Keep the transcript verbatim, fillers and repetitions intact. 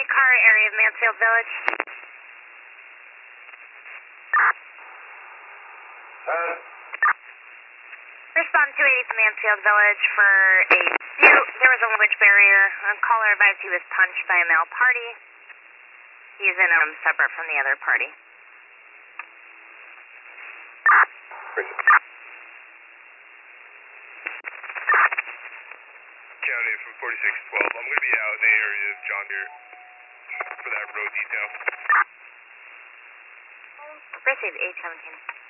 car area of Mansfield Village. Uh, Respond two eighty to Mansfield Village for a dispute. There was a language barrier. A caller advised he was punched by a male party. He's in a room separate from the other party. County from forty-six twelve. I'm going to be out in the area of John Deere for that road detail. Received eight seventeen.